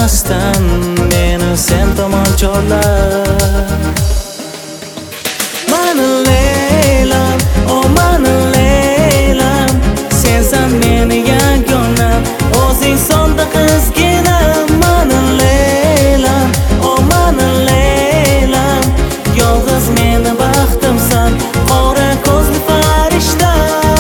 tinmasdan meni sen tomon chorlar. Mani Leylam, o mani Leylam, sensan meni yagona, o'zing sonda qizgina. Mani Leylam, o mani Leylam, yolg'iz meni baxtimsan, qora ko'zli farishtam.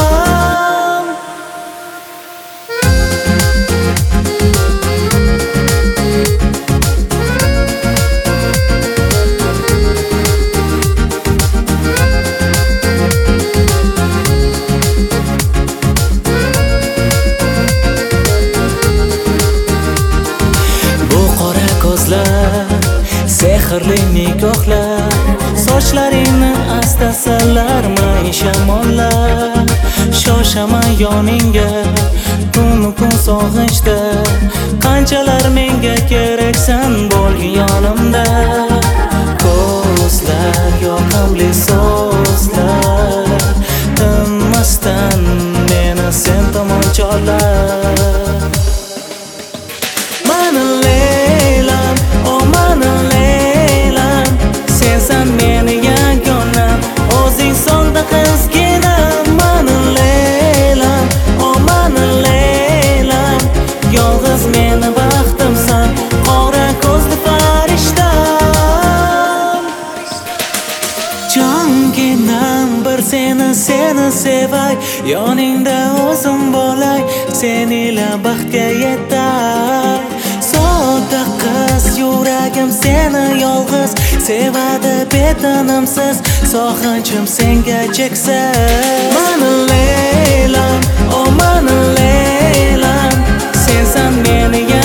Sehrli nigohlar, sochlaringni asta silarmay shamollar. Shoshaman yoningga, tunu kun sog'inchda, qanchalar menga keraksan bo'lgin yonimda. Ko'zlar, yoqimli so'zlar, tinmasdan meni sen tomon chorlar. Mani Leylam, o mani Leylam, sensan meni yagona, o'zing sonda qizgina. Mani Leylam, o mani Leylam, yolg'iz meni baxtimsan, qora ko'zli farishtam. Jonginam bir seni sevay, yoningda o'zim bo'lay, sen ila baxtga yetay. Sodda qiz yuragim seni yolg'iz sevadi betinimsiz, sog'inchim senga cheksiz. Mani Leylam, o mani Leylam, sensan meni